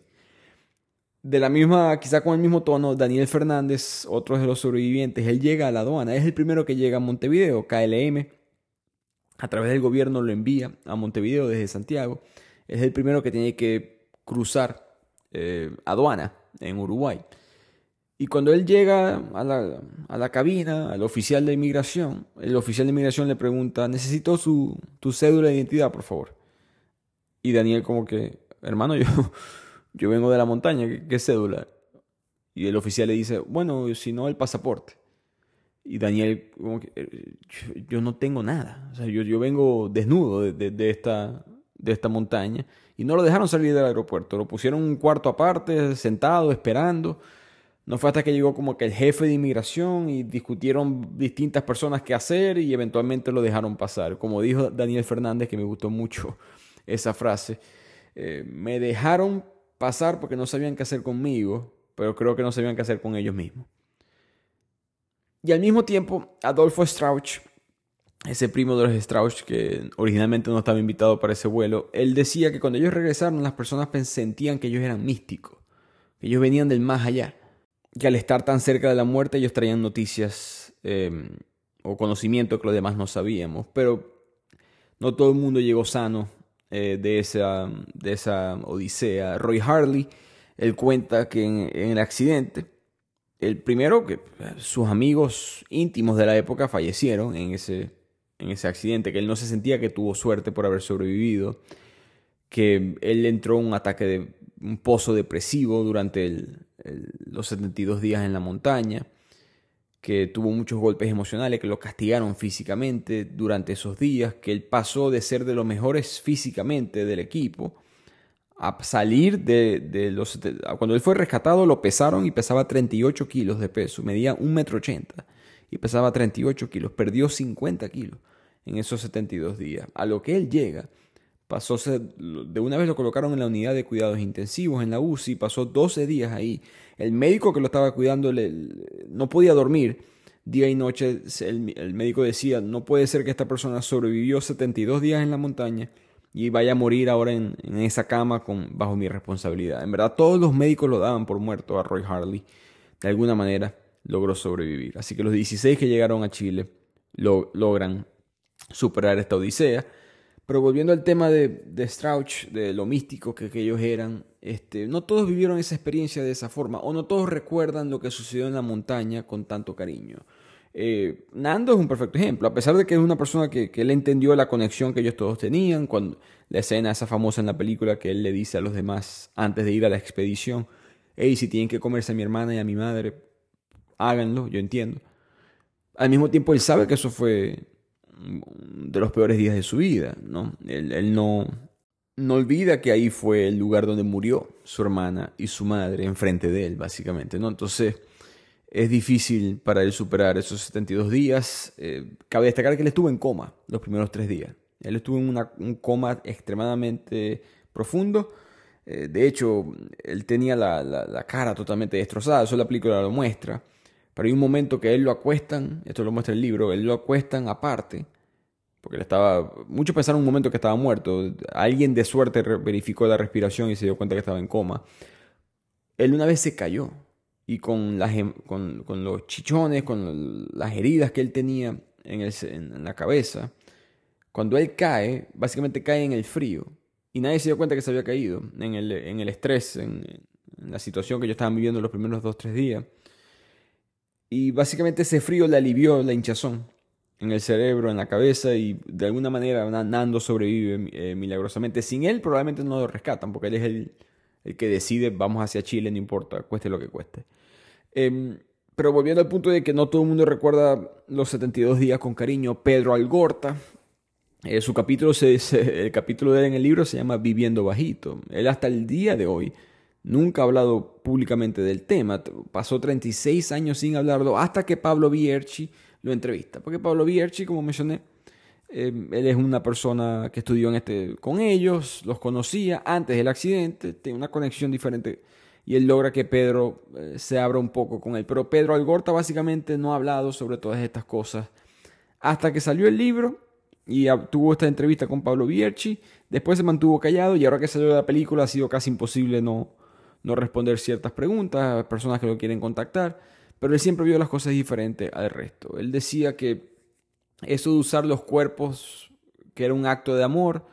De la misma, quizá con el mismo tono, Daniel Fernández, otro de los sobrevivientes, él llega a la aduana, es el primero que llega a Montevideo. KLM, a través del gobierno, lo envía a Montevideo desde Santiago. Es el primero que tiene que cruzar aduana en Uruguay. Y cuando él llega a la cabina, al oficial de inmigración, el oficial de inmigración le pregunta: necesito tu cédula de identidad, por favor. Y Daniel como que, hermano, yo vengo de la montaña, ¿qué cédula? Y el oficial le dice: bueno, si no, el pasaporte. Y Daniel como que, yo no tengo nada. O sea, yo vengo desnudo de esta montaña. Y no lo dejaron salir del aeropuerto. Lo pusieron en un cuarto aparte, sentado, esperando. No fue hasta que llegó como que el jefe de inmigración y discutieron distintas personas qué hacer y eventualmente lo dejaron pasar. Como dijo Daniel Fernández, que me gustó mucho esa frase: me dejaron pasar porque no sabían qué hacer conmigo, pero creo que no sabían qué hacer con ellos mismos. Y al mismo tiempo, Adolfo Strauch, ese primo de los Strauch que originalmente no estaba invitado para ese vuelo, él decía que cuando ellos regresaron, las personas sentían que ellos eran místicos, que ellos venían del más allá, que al estar tan cerca de la muerte ellos traían noticias o conocimiento que los demás no sabíamos. Pero no todo el mundo llegó sano de esa odisea. Roy Harley, él cuenta que en el accidente, el primero, que sus amigos íntimos de la época fallecieron en ese accidente, que él no se sentía que tuvo suerte por haber sobrevivido, que él entró en un ataque un pozo depresivo durante los 72 días en la montaña, que tuvo muchos golpes emocionales, que lo castigaron físicamente durante esos días, que él pasó de ser de los mejores físicamente del equipo a salir de los... Cuando él fue rescatado lo pesaron y pesaba 38 kilos de peso, medía 1,80 m y pesaba 38 kilos, perdió 50 kilos en esos 72 días. A lo que él llega, de una vez lo colocaron en la unidad de cuidados intensivos, en la UCI, pasó 12 días ahí. El médico que lo estaba cuidando no podía dormir día y noche. El médico decía, no puede ser que esta persona sobrevivió 72 días en la montaña y vaya a morir ahora en esa cama bajo mi responsabilidad. En verdad, todos los médicos lo daban por muerto a Roy Harley. De alguna manera logró sobrevivir. Así que los 16 que llegaron a Chile logran superar esta odisea. Pero volviendo al tema de Strauch, de lo místico que ellos eran, no todos vivieron esa experiencia de esa forma, o no todos recuerdan lo que sucedió en la montaña con tanto cariño. Nando es un perfecto ejemplo, a pesar de que es una persona que él entendió la conexión que ellos todos tenían, cuando la escena esa famosa en la película que él le dice a los demás antes de ir a la expedición, hey, si tienen que comerse a mi hermana y a mi madre, háganlo, yo entiendo. Al mismo tiempo él sabe que eso fue de los peores días de su vida, ¿no? Él no olvida que ahí fue el lugar donde murió su hermana y su madre enfrente de él, básicamente, ¿no? Entonces es difícil para él superar esos 72 días. Cabe destacar que él estuvo en coma los primeros 3 días. Él estuvo en un coma extremadamente profundo. De hecho, él tenía la cara totalmente destrozada. Eso la película lo muestra. Pero hay un momento que él lo acuestan, esto lo muestra el libro, él lo acuestan aparte, porque muchos pensaron un momento que estaba muerto. Alguien de suerte verificó la respiración y se dio cuenta que estaba en coma. Él una vez se cayó y con los chichones, con las heridas que él tenía en la cabeza, cuando él cae, básicamente cae en el frío y nadie se dio cuenta que se había caído en el estrés, en la situación que ellos estaban viviendo los primeros 2-3 días. Y básicamente ese frío le alivió la hinchazón en el cerebro, en la cabeza, y de alguna manera Nando sobrevive milagrosamente. Sin él probablemente no lo rescatan, porque él es el que decide, vamos hacia Chile, no importa, cueste lo que cueste. Pero volviendo al punto de que no todo el mundo recuerda los 72 días con cariño, Pedro Algorta, el capítulo de él en el libro se llama Viviendo Bajito. Él hasta el día de hoy nunca ha hablado públicamente del tema. Pasó 36 años sin hablarlo hasta que Pablo Vierchi lo entrevista. Porque Pablo Vierchi, como mencioné, él es una persona que estudió con ellos, los conocía antes del accidente, tiene una conexión diferente y él logra que Pedro se abra un poco con él. Pero Pedro Algorta básicamente no ha hablado sobre todas estas cosas hasta que salió el libro y tuvo esta entrevista con Pablo Vierchi. Después se mantuvo callado y ahora que salió la película ha sido casi imposible no responder ciertas preguntas a personas que lo quieren contactar, pero él siempre vio las cosas diferentes al resto. Él decía que eso de usar los cuerpos, que era un acto de amor,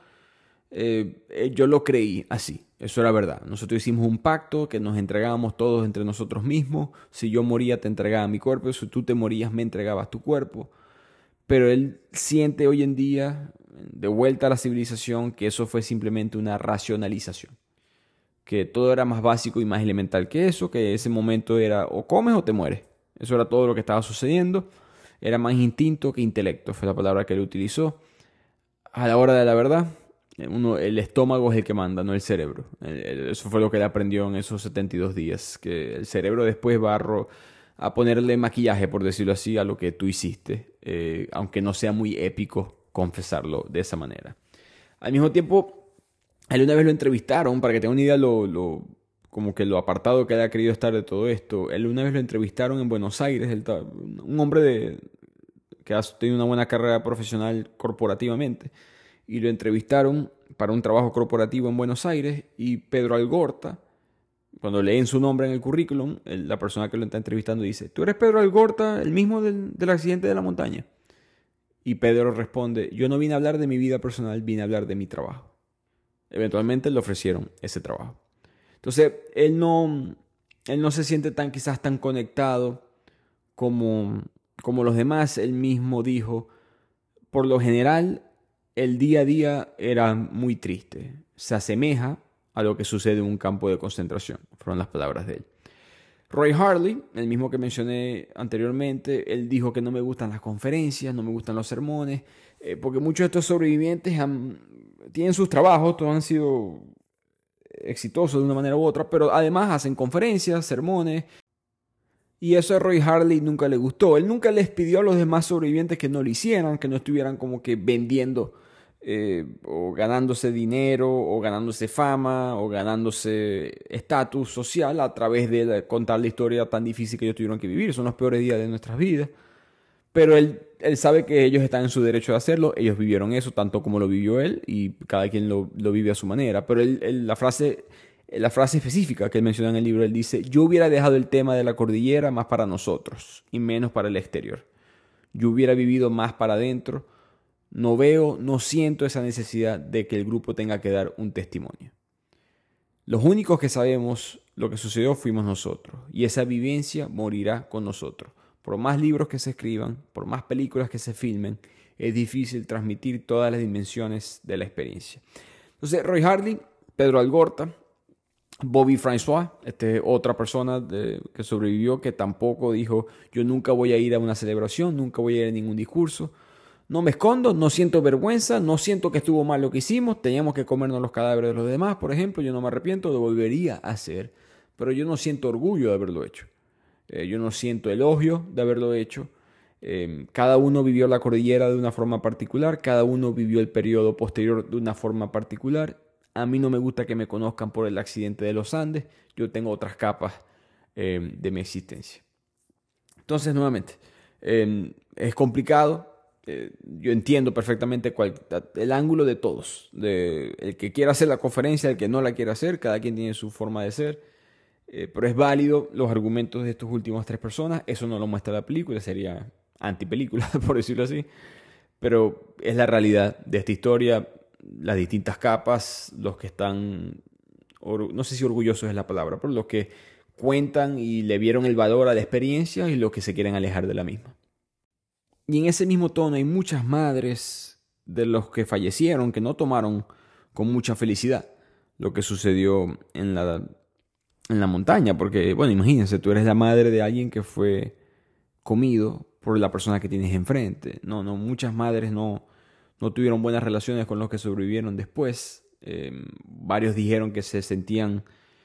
yo lo creí así, eso era verdad. Nosotros hicimos un pacto que nos entregábamos todos entre nosotros mismos. Si yo moría te entregaba mi cuerpo, si tú te morías me entregabas tu cuerpo. Pero él siente hoy en día, de vuelta a la civilización, que eso fue simplemente una racionalización. Que todo era más básico y más elemental que eso, que ese momento era o comes o te mueres. Eso era todo lo que estaba sucediendo. Era más instinto que intelecto, fue la palabra que él utilizó. A la hora de la verdad, el estómago es el que manda, no el cerebro. Eso fue lo que él aprendió en esos 72 días, que el cerebro después va a ponerle maquillaje, por decirlo así, a lo que tú hiciste, aunque no sea muy épico confesarlo de esa manera. Al mismo tiempo, a él una vez lo entrevistaron, para que tenga una idea como que lo apartado que él ha querido estar de todo esto. Él una vez lo entrevistaron en Buenos Aires, un hombre que ha tenido una buena carrera profesional corporativamente, y lo entrevistaron para un trabajo corporativo en Buenos Aires, y Pedro Algorta, cuando leen su nombre en el currículum, la persona que lo está entrevistando dice, ¿tú eres Pedro Algorta, el mismo del accidente de la montaña? Y Pedro responde, yo no vine a hablar de mi vida personal, vine a hablar de mi trabajo. Eventualmente le ofrecieron ese trabajo. Entonces, él no se siente quizás tan conectado como los demás. Él mismo dijo, por lo general, el día a día era muy triste. Se asemeja a lo que sucede en un campo de concentración. Fueron las palabras de él. Roy Harley, el mismo que mencioné anteriormente, él dijo que no me gustan las conferencias, no me gustan los sermones, porque muchos de estos sobrevivientes tienen sus trabajos, todos han sido exitosos de una manera u otra, pero además hacen conferencias, sermones, y eso a Roy Harley nunca le gustó. Él nunca les pidió a los demás sobrevivientes que no lo hicieran, que no estuvieran como que vendiendo o ganándose dinero, o ganándose fama, o ganándose estatus social a través de contar la historia tan difícil que ellos tuvieron que vivir. Son los peores días de nuestras vidas. Pero él sabe que ellos están en su derecho de hacerlo. Ellos vivieron eso tanto como lo vivió él, y cada quien lo vive a su manera. Pero la frase específica que él menciona en el libro, él dice: yo hubiera dejado el tema de la cordillera más para nosotros y menos para el exterior. Yo hubiera vivido más para adentro. No siento esa necesidad de que el grupo tenga que dar un testimonio. Los únicos que sabemos lo que sucedió fuimos nosotros, y esa vivencia morirá con nosotros. Por más libros que se escriban, por más películas que se filmen, es difícil transmitir todas las dimensiones de la experiencia. Entonces, Roy Harley, Pedro Algorta, Bobby François, otra persona que sobrevivió, que tampoco dijo: yo nunca voy a ir a una celebración, nunca voy a ir a ningún discurso. No me escondo, no siento vergüenza, no siento que estuvo mal lo que hicimos, teníamos que comernos los cadáveres de los demás, por ejemplo, yo no me arrepiento, lo volvería a hacer, pero yo no siento orgullo de haberlo hecho. Yo no siento elogio de haberlo hecho. Cada uno vivió la cordillera de una forma particular, cada uno vivió el periodo posterior de una forma particular. A mí no me gusta que me conozcan por el accidente de los Andes, yo tengo otras capas de mi existencia. Entonces, nuevamente, es complicado. Yo entiendo perfectamente el ángulo de todos, el que quiera hacer la conferencia, el que no la quiera hacer, cada quien tiene su forma de ser, pero es válido los argumentos de estos últimos tres personas. Eso no lo muestra la película, sería antipelícula, por decirlo así, pero es la realidad de esta historia, las distintas capas, los que están, no sé si orgullosos es la palabra, pero los que cuentan y le vieron el valor a la experiencia, y los que se quieren alejar de la misma. Y en ese mismo tono hay muchas madres de los que fallecieron que no tomaron con mucha felicidad lo que sucedió en la montaña. Porque, bueno, imagínense, tú eres la madre de alguien que fue comido por la persona que tienes enfrente. Muchas madres no tuvieron buenas relaciones con los que sobrevivieron después. Varios dijeron que se sentían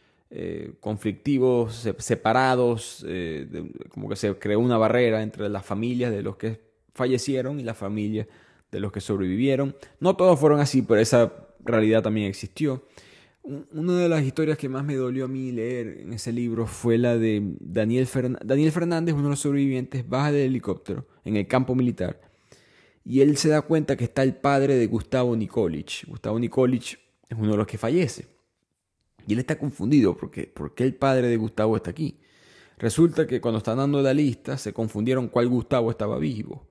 conflictivos, separados, como que se creó una barrera entre las familias de los que fallecieron y la familia de los que sobrevivieron. No todos fueron así, pero esa realidad también existió. Una de las historias que más me dolió a mí leer en ese libro fue la de Daniel Fernández, uno de los sobrevivientes, baja del helicóptero en el campo militar, y él se da cuenta que está el padre de Gustavo Nikolic. Gustavo Nikolic es uno de los que fallece, y él está confundido porque ¿por qué el padre de Gustavo está aquí? Resulta que cuando están dando la lista se confundieron cuál Gustavo estaba vivo.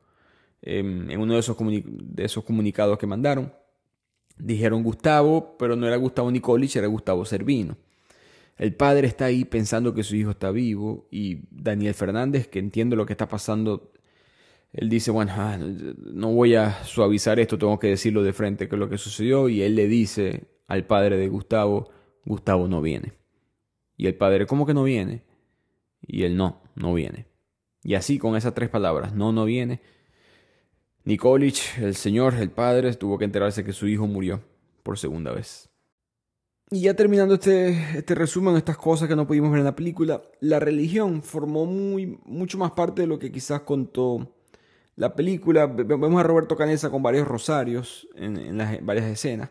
En uno de esos comunicados que mandaron, dijeron Gustavo, pero no era Gustavo Nikolic, era Gustavo Servino. El padre está ahí pensando que su hijo está vivo, y Daniel Fernández, que entiende lo que está pasando, él dice: bueno, no voy a suavizar esto, tengo que decirlo de frente que es lo que sucedió. Y él le dice al padre de Gustavo: Gustavo no viene. Y el padre: ¿cómo que no viene? Y él: no viene. Y así, con esas tres palabras, no viene, Nikolic, el señor, el padre, tuvo que enterarse que su hijo murió por segunda vez. Y ya terminando este resumen, estas cosas que no pudimos ver en la película, la religión formó mucho más parte de lo que quizás contó la película. Vemos a Roberto Canessa con varios rosarios en varias escenas.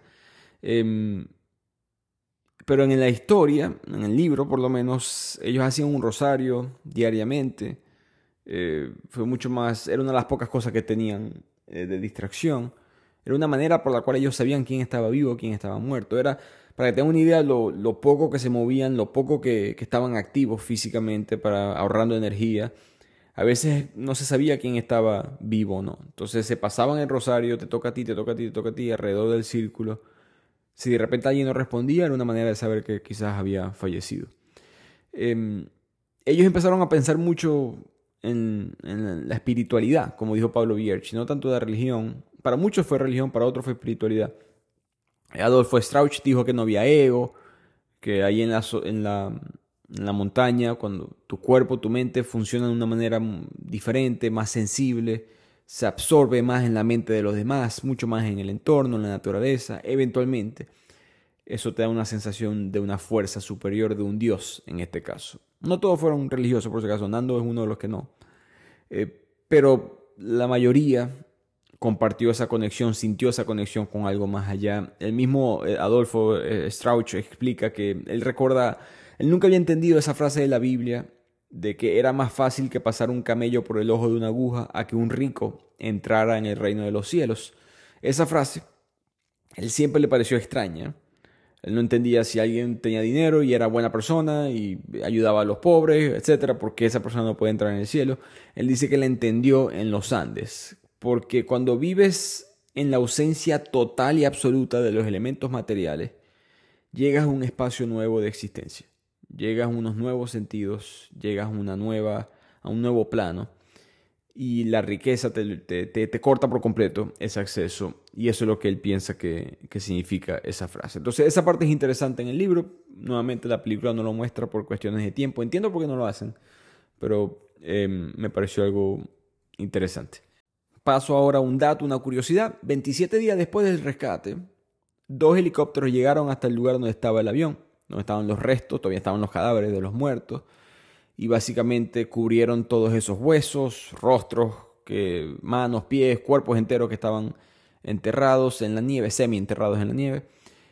Pero en la historia, en el libro por lo menos, ellos hacían un rosario diariamente. Fue mucho más, era una de las pocas cosas que tenían de distracción. Era una manera por la cual ellos sabían quién estaba vivo, quién estaba muerto. Era, para que tengan una idea, lo poco que se movían, lo poco que estaban activos físicamente, ahorrando energía. A veces no se sabía quién estaba vivo o no. Entonces se pasaban el rosario: te toca a ti, te toca a ti, te toca a ti, alrededor del círculo. Si de repente alguien no respondía, era una manera de saber que quizás había fallecido. Ellos empezaron a pensar mucho en la espiritualidad, como dijo Pablo Bierch, no tanto de religión. Para muchos fue religión, para otros fue espiritualidad. Adolfo Strauch dijo que no había ego, que ahí en la montaña, cuando tu cuerpo, tu mente funcionan de una manera diferente, más sensible, se absorbe más en la mente de los demás, mucho más en el entorno, en la naturaleza, eventualmente. Eso te da una sensación de una fuerza superior, de un Dios en este caso. No todos fueron religiosos, por si acaso. Nando es uno de los que no. Pero la mayoría compartió esa conexión, sintió esa conexión con algo más allá. El mismo Adolfo Strauch explica que él nunca había entendido esa frase de la Biblia, de que era más fácil que pasar un camello por el ojo de una aguja a que un rico entrara en el reino de los cielos. Esa frase, él siempre le pareció extraña. Él no entendía si alguien tenía dinero y era buena persona y ayudaba a los pobres, etcétera, porque esa persona no puede entrar en el cielo. Él dice que la entendió en los Andes, porque cuando vives en la ausencia total y absoluta de los elementos materiales, llegas a un espacio nuevo de existencia, llegas a unos nuevos sentidos, llegas a un nuevo plano. Y la riqueza te corta por completo ese acceso. Y eso es lo que él piensa que significa esa frase. Entonces esa parte es interesante en el libro. Nuevamente la película no lo muestra por cuestiones de tiempo. Entiendo por qué no lo hacen, pero me pareció algo interesante. Paso ahora a un dato, una curiosidad. 27 días después del rescate, 2 helicópteros llegaron hasta el lugar donde estaba el avión, donde estaban los restos, todavía estaban los cadáveres de los muertos. Y básicamente cubrieron todos esos huesos, rostros, manos, pies, cuerpos enteros que estaban enterrados en la nieve, semi enterrados en la nieve.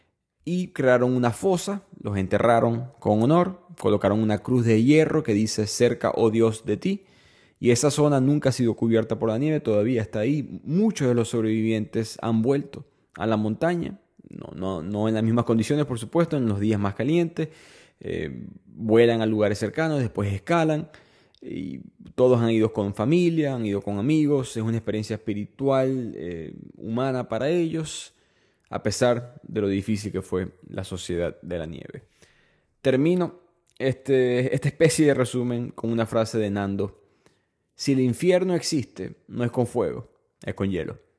Y crearon una fosa, los enterraron con honor, colocaron una cruz de hierro que dice cerca, oh Dios, de ti. Y esa zona nunca ha sido cubierta por la nieve, todavía está ahí. Muchos de los sobrevivientes han vuelto a la montaña, no en las mismas condiciones, por supuesto, en los días más calientes. Vuelan a lugares cercanos, después escalan y todos han ido con familia, han ido con amigos, es una experiencia espiritual, humana para ellos, a pesar de lo difícil que fue la sociedad de la nieve. Termino esta especie de resumen con una frase de Nando: si el infierno existe, no es con fuego, es con hielo.